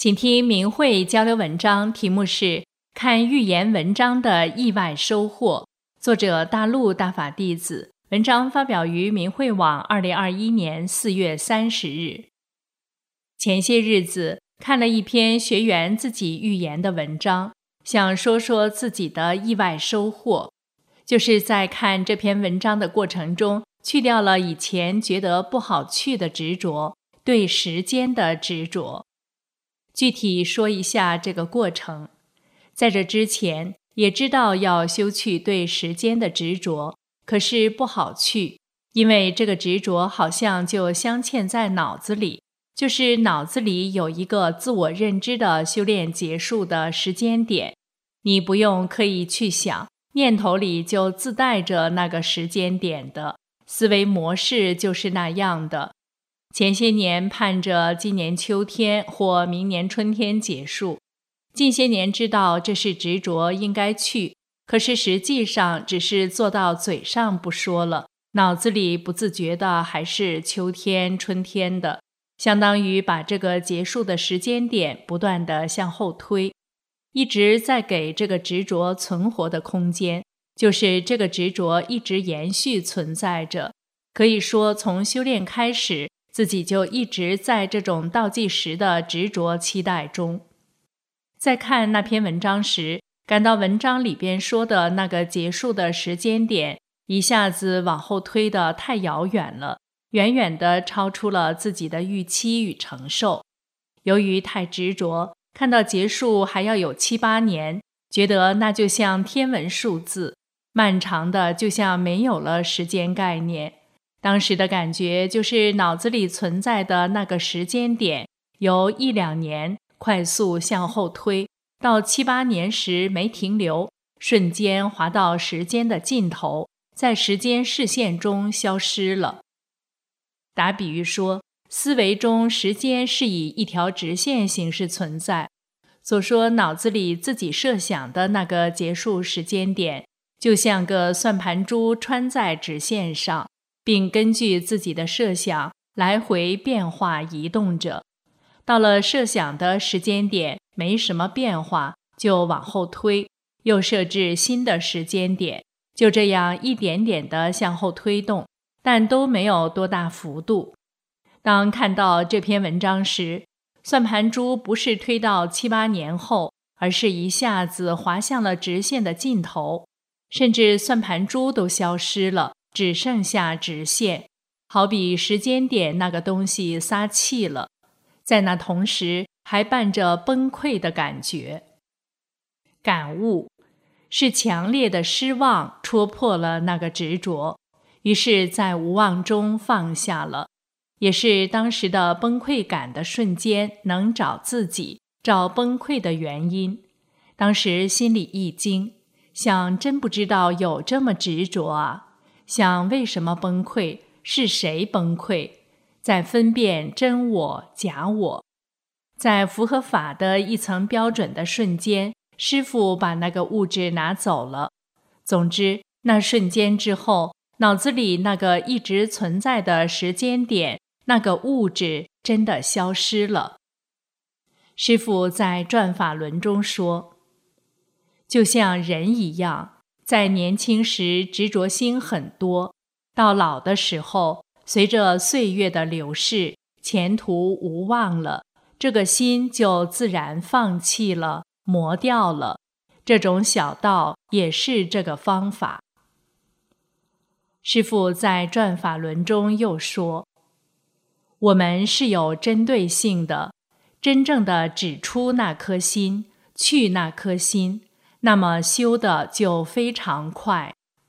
请听明慧交流文章，题目是看寓言文章的意外收获，作者大陆大法弟子，文章发表于明慧网2021年4月30日。前些日子看了一篇学员自己寓言的文章，想说说自己的意外收获，就是在看这篇文章的过程中，去掉了以前觉得不好去的执着，对时间的执着。具体说一下这个过程。在这之前也知道要修去对时间的执着，可是不好去，因为这个执着好像就镶嵌在脑子里，就是脑子里有一个自我认知的修炼结束的时间点，你不用刻意去想，念头里就自带着那个时间点的，思维模式就是那样的。前些年盼着今年秋天或明年春天结束，近些年知道这是执着应该去，可是实际上只是做到嘴上不说了，脑子里不自觉的还是秋天春天的，相当于把这个结束的时间点不断地向后推，一直在给这个执着存活的空间，就是这个执着一直延续存在着。可以说从修炼开始，自己就一直在这种倒计时的执着期待中。在看那篇文章时，感到文章里边说的那个结束的时间点一下子往后推得太遥远了，远远地超出了自己的预期与承受。由于太执着，看到结束还要有7、8年，觉得那就像天文数字，漫长的就像没有了时间概念。当时的感觉就是脑子里存在的那个时间点由1、2年快速向后推，到7、8年时没停留，瞬间滑到时间的尽头，在时间视线中消失了。打比喻说，思维中时间是以一条直线形式存在，所说脑子里自己设想的那个结束时间点，就像个算盘珠穿在直线上，并根据自己的设想来回变化移动着。到了设想的时间点没什么变化，就往后推，又设置新的时间点，就这样一点点地向后推动，但都没有多大幅度。当看到这篇文章时，算盘珠不是推到7、8年后，而是一下子滑向了直线的尽头，甚至算盘珠都消失了，只剩下直线，好比时间点那个东西撒气了，在那同时还伴着崩溃的感觉。感悟是强烈的失望戳破了那个执着，于是在无望中放下了，也是当时的崩溃感的瞬间能找自己，找崩溃的原因。当时心里一惊，想真不知道有这么执着啊，想为什么崩溃，是谁崩溃，在分辨真我假我。在符合法的一层标准的瞬间，师父把那个物质拿走了。总之，那瞬间之后，脑子里那个一直存在的时间点，那个物质真的消失了。师父在转法轮中说，就像人一样，在年轻时执着心很多，到老的时候，随着岁月的流逝，前途无望了，这个心就自然放弃了，磨掉了。这种小道也是这个方法。师父在转法轮中又说，我们是有针对性的，真正的指出那颗心，去那颗心，那么修的就非常快。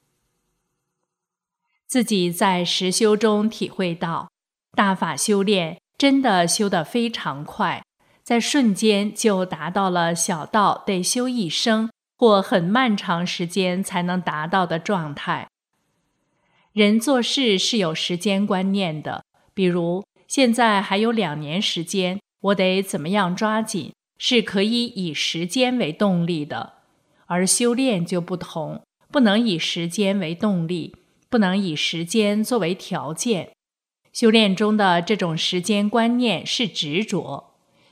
自己在实修中体会到，大法修炼真的修得非常快，在瞬间就达到了小道得修一生或很漫长时间才能达到的状态。人做事是有时间观念的，比如现在还有2年时间，我得怎么样抓紧，是可以以时间为动力的。而修炼就不同，不能以时间为动力，不能以时间作为条件。修炼中的这种时间观念是执着，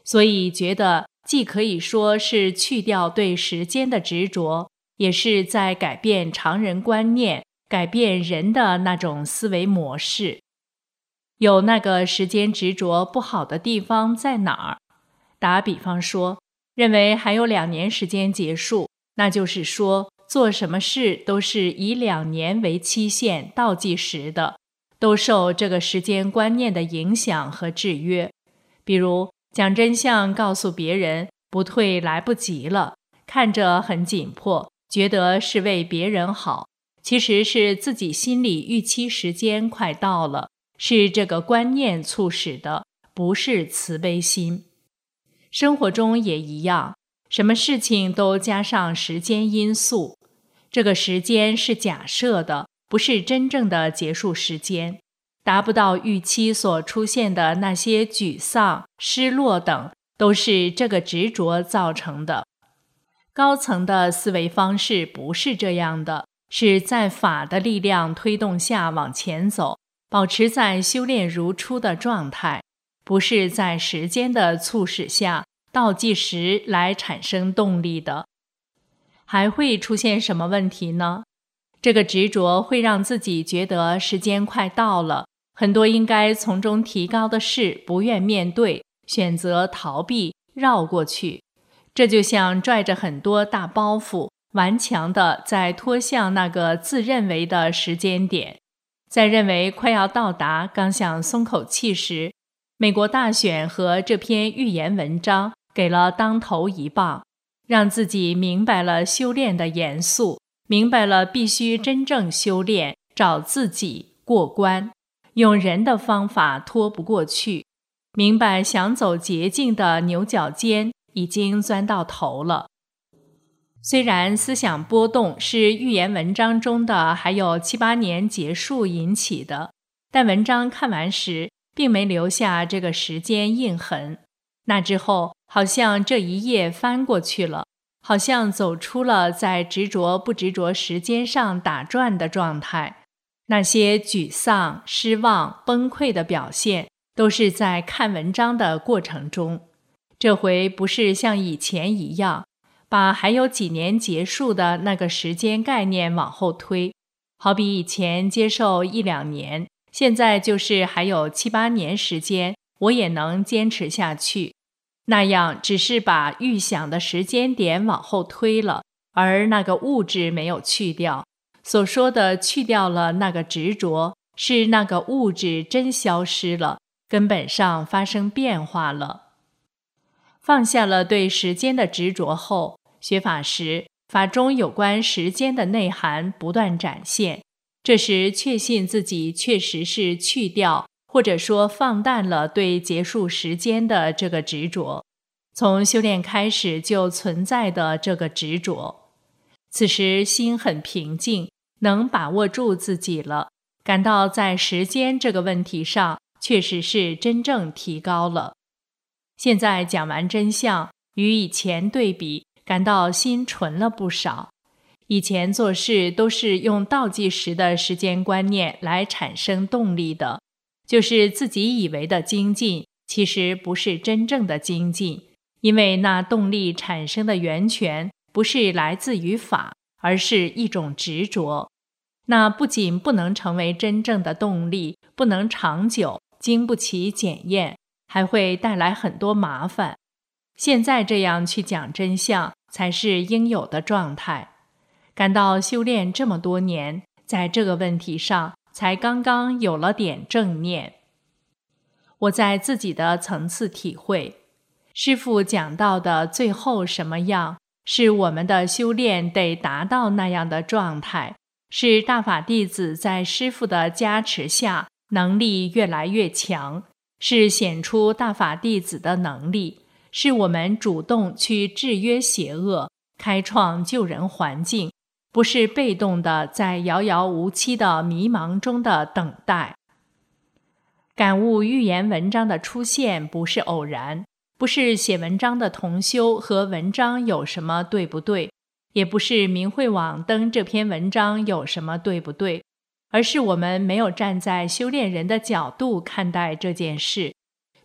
所以觉得既可以说是去掉对时间的执着，也是在改变常人观念，改变人的那种思维模式。有那个时间执着不好的地方在哪儿？打比方说，认为还有2年时间结束，那就是说做什么事都是以2年为期限倒计时的，都受这个时间观念的影响和制约。比如讲真相告诉别人不退来不及了，看着很紧迫，觉得是为别人好，其实是自己心里预期时间快到了，是这个观念促使的，不是慈悲心。生活中也一样，什么事情都加上时间因素，这个时间是假设的，不是真正的结束时间，达不到预期所出现的那些沮丧、失落等，都是这个执着造成的。高层的思维方式不是这样的，是在法的力量推动下往前走，保持在修炼如初的状态，不是在时间的促使下倒计时来产生动力的。还会出现什么问题呢？这个执着会让自己觉得时间快到了，很多应该从中提高的事不愿面对，选择逃避，绕过去。这就像拽着很多大包袱，顽强地在拖向那个自认为的时间点。在认为快要到达，刚想松口气时，美国大选和这篇预言文章给了当头一棒，让自己明白了修炼的严肃，明白了必须真正修炼，找自己过关，用人的方法拖不过去，明白想走捷径的牛角尖已经钻到头了。虽然思想波动是预言文章中的还有7、8年结束引起的，但文章看完时并没留下这个时间印痕。那之后好像这一页翻过去了，好像走出了在执着不执着时间上打转的状态。那些沮丧、失望、崩溃的表现都是在看文章的过程中。这回不是像以前一样把还有几年结束的那个时间概念往后推，好比以前接受1、2年，现在就是还有7、8年时间，我也能坚持下去。那样只是把预想的时间点往后推了，而那个物质没有去掉。所说的去掉了那个执着，是那个物质真消失了，根本上发生变化了。放下了对时间的执着后，学法时，法中有关时间的内涵不断展现，这时确信自己确实是去掉，或者说放淡了对结束时间的这个执着，从修炼开始就存在的这个执着。此时心很平静，能把握住自己了，感到在时间这个问题上确实是真正提高了。现在讲完真相，与以前对比，感到心纯了不少。以前做事都是用倒计时的时间观念来产生动力的，就是自己以为的精进，其实不是真正的精进，因为那动力产生的源泉不是来自于法，而是一种执着。那不仅不能成为真正的动力，不能长久，经不起检验，还会带来很多麻烦。现在这样去讲真相，才是应有的状态。感到修炼这么多年，在这个问题上才刚刚有了点正念。我在自己的层次体会，师父讲到的最后什么样，是我们的修炼得达到那样的状态，是大法弟子在师父的加持下能力越来越强，是显出大法弟子的能力，是我们主动去制约邪恶，开创救人环境，不是被动的在遥遥无期的迷茫中的等待。感悟预言文章的出现不是偶然，不是写文章的同修和文章有什么对不对，也不是明慧网登这篇文章有什么对不对，而是我们没有站在修炼人的角度看待这件事，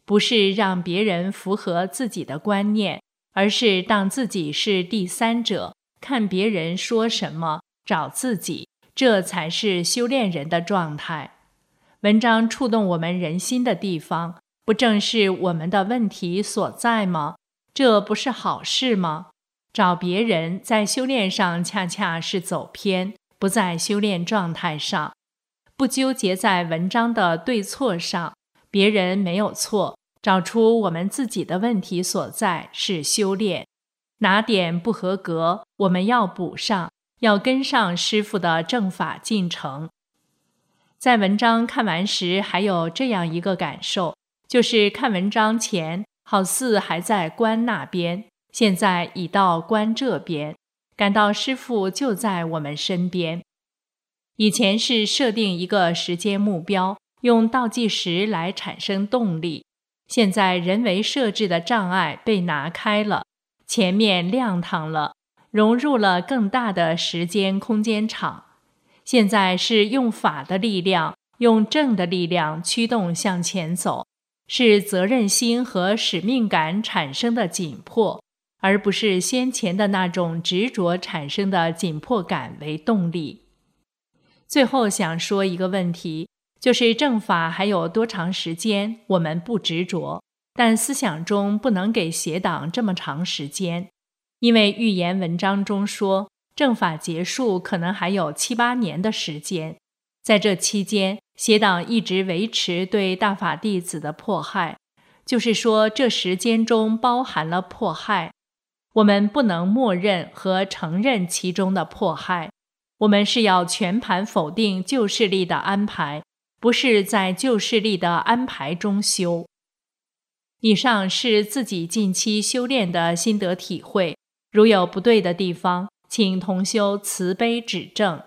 不是让别人符合自己的观念，而是当自己是第三者，看别人说什么，找自己，这才是修炼人的状态。文章触动我们人心的地方，不正是我们的问题所在吗？这不是好事吗？找别人在修炼上恰恰是走偏，不在修炼状态上，不纠结在文章的对错上，别人没有错，找出我们自己的问题所在是修炼。哪点不合格，我们要补上，要跟上师父的正法进程。在文章看完时，还有这样一个感受，就是看文章前好似还在观那边，现在已到观这边，感到师父就在我们身边。以前是设定一个时间目标，用倒计时来产生动力，现在人为设置的障碍被拿开了，前面亮堂了，融入了更大的时间空间场。现在是用法的力量，用正的力量驱动向前走，是责任心和使命感产生的紧迫，而不是先前的那种执着产生的紧迫感为动力。最后想说一个问题，就是正法还有多长时间，我们不执着，但思想中不能给邪党这么长时间，因为预言文章中说正法结束可能还有7、8年的时间，在这期间，邪党一直维持对大法弟子的迫害，就是说这时间中包含了迫害。我们不能默认和承认其中的迫害，我们是要全盘否定旧势力的安排，不是在旧势力的安排中修。以上是自己近期修炼的心得体会，如有不对的地方，请同修慈悲指正。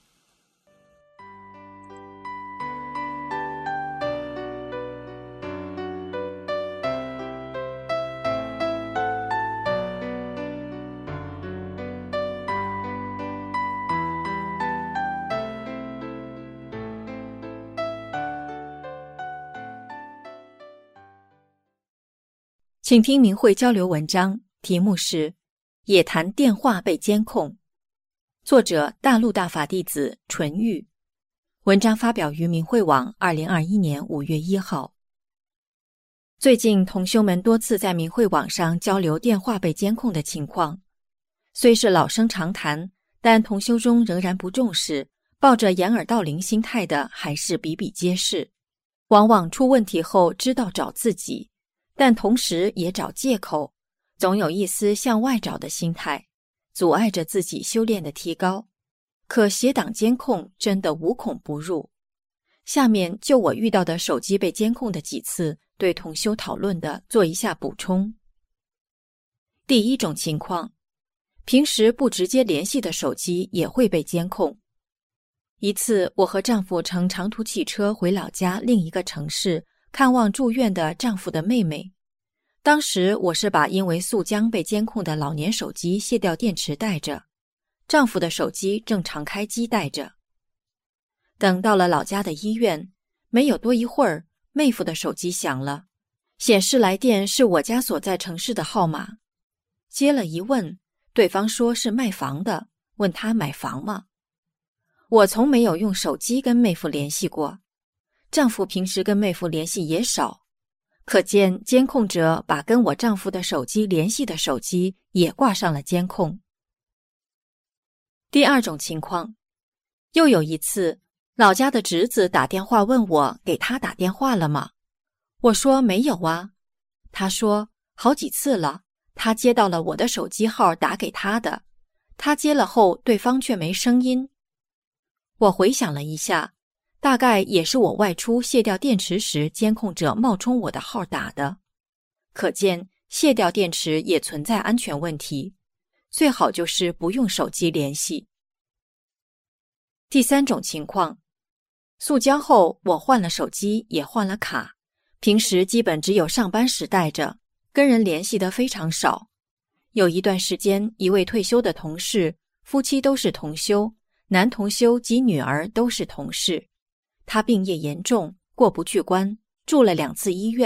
请听明慧交流文章，题目是野谈电话被监控，作者大陆大法弟子纯玉，文章发表于明慧网2021年5月1号。最近同修们多次在明慧网上交流电话被监控的情况，虽是老生常谈，但同修中仍然不重视，抱着掩耳盗铃心态的还是比比皆是，往往出问题后知道找自己，但同时也找借口，总有一丝向外找的心态，阻碍着自己修炼的提高。可邪党监控真的无孔不入。下面就我遇到的手机被监控的几次，对同修讨论的做一下补充。第一种情况，平时不直接联系的手机也会被监控。一次，我和丈夫乘长途汽车回老家另一个城市，看望住院的丈夫的妹妹。当时我是把因为速浆被监控的老年手机卸掉电池带着，丈夫的手机正常开机带着。等到了老家的医院，没有多一会儿，妹夫的手机响了，显示来电是我家所在城市的号码。接了一问，对方说是卖房的，问他买房吗？我从没有用手机跟妹夫联系过，丈夫平时跟妹夫联系也少，可见监控者把跟我丈夫的手机联系的手机也挂上了监控。第二种情况，又有一次，老家的侄子打电话问我给他打电话了吗？我说没有啊。他说好几次了，他接到了我的手机号打给他的，他接了后对方却没声音。我回想了一下，大概也是我外出卸掉电池时监控者冒充我的号打的。可见卸掉电池也存在安全问题，最好就是不用手机联系。第三种情况，速浆后我换了手机也换了卡，平时基本只有上班时带着，跟人联系的非常少。有一段时间，一位退休的同事，夫妻都是同修，男同修及女儿都是同事，他病业严重，过不去关，住了2次医院，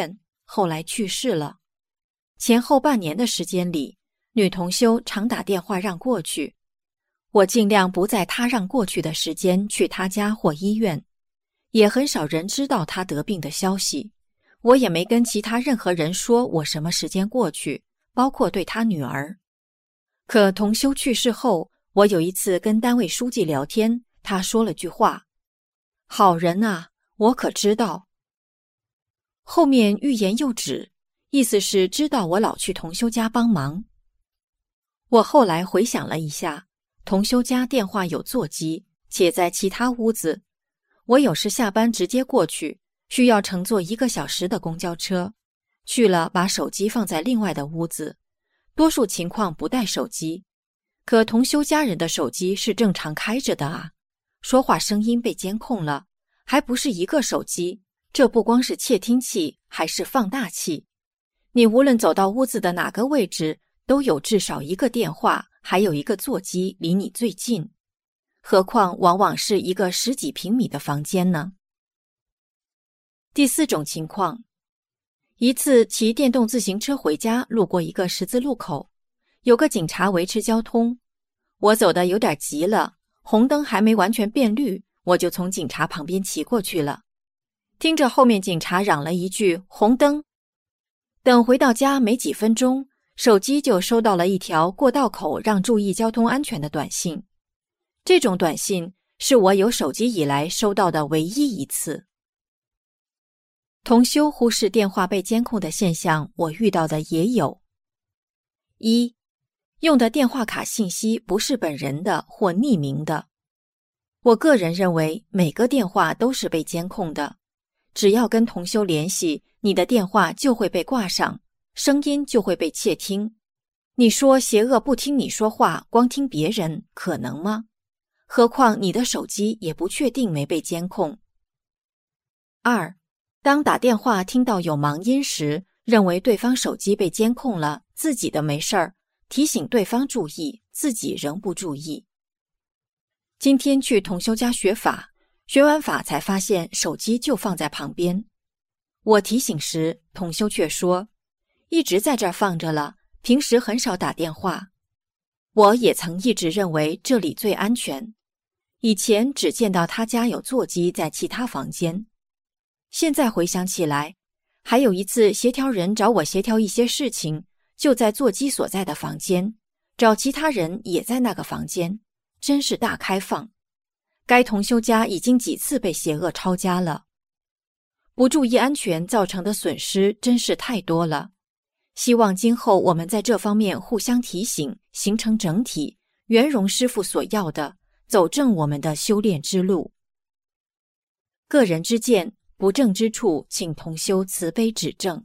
后来去世了。前后半年的时间里，女同修常打电话让过去，我尽量不在她让过去的时间去她家或医院，也很少人知道她得病的消息。我也没跟其他任何人说我什么时间过去，包括对她女儿。可同修去世后，我有一次跟单位书记聊天，他说了句话：好人啊，我可知道。后面欲言又止，意思是知道我老去同修家帮忙。我后来回想了一下，同修家电话有座机，且在其他屋子。我有时下班直接过去，需要乘坐1个小时的公交车，去了把手机放在另外的屋子，多数情况不带手机。可同修家人的手机是正常开着的啊，说话声音被监控了，还不是一个手机，这不光是窃听器，还是放大器。你无论走到屋子的哪个位置，都有至少1个电话，还有1个座机离你最近。何况往往是一个10几平米的房间呢。第4种情况，一次骑电动自行车回家，路过一个十字路口，有个警察维持交通，我走得有点急了，红灯还没完全变绿，我就从警察旁边骑过去了。听着后面警察嚷了一句红灯，等回到家没几分钟，手机就收到了一条过道口让注意交通安全的短信。这种短信是我有手机以来收到的唯一一次。同修忽视电话被监控的现象，我遇到的也有。1. 用的电话卡信息不是本人的或匿名的。我个人认为每个电话都是被监控的，只要跟同修联系，你的电话就会被挂上，声音就会被窃听。你说邪恶不听你说话，光听别人，可能吗？何况你的手机也不确定没被监控。2. 当打电话听到有忙音时，认为对方手机被监控了，自己的没事儿，提醒对方注意，自己仍不注意。今天去同修家学法，学完法才发现手机就放在旁边。我提醒时，同修却说一直在这儿放着了，平时很少打电话。我也曾一直认为这里最安全，以前只见到他家有座机在其他房间。现在回想起来，还有一次协调人找我协调一些事情，就在座机所在的房间，找其他人也在那个房间，真是大开放。该同修家已经几次被邪恶抄家了。不注意安全造成的损失真是太多了。希望今后我们在这方面互相提醒，形成整体，圆融师父所要的，走正我们的修炼之路。个人之见，不正之处，请同修慈悲指正。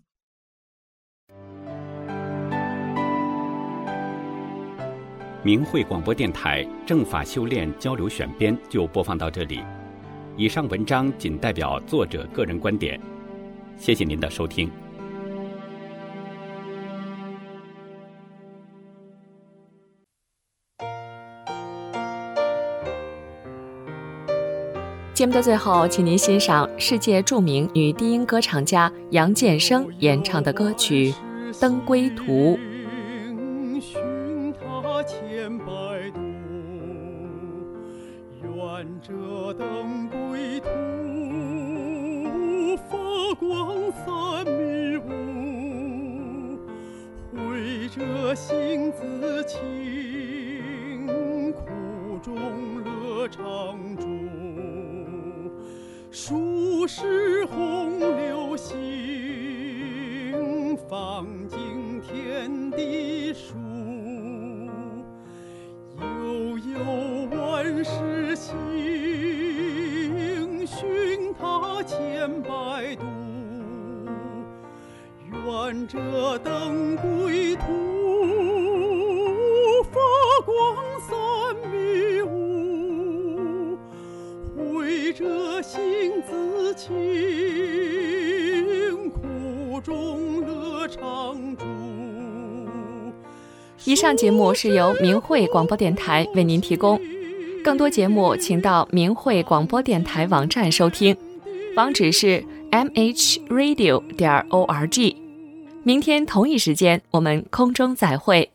明慧广播电台正法修炼交流选编就播放到这里，以上文章仅代表作者个人观点，谢谢您的收听。 节目的最后，请您欣赏世界著名女低音歌唱家杨建生演唱的歌曲《灯归途》。 寻他千百度，愿这灯归途，发光散迷雾，绘着心自清，苦中乐常驻。数十洪流行，放尽天地数。悠悠万事兴，寻他千百度。愿这灯归途，发光散迷雾，绘着心自清，苦中乐常驻。 以上节目是由明慧广播电台为您提供，更多节目请到明慧广播电台网站收听，网址是 mhradio.org。明天同一时间，我们空中再会。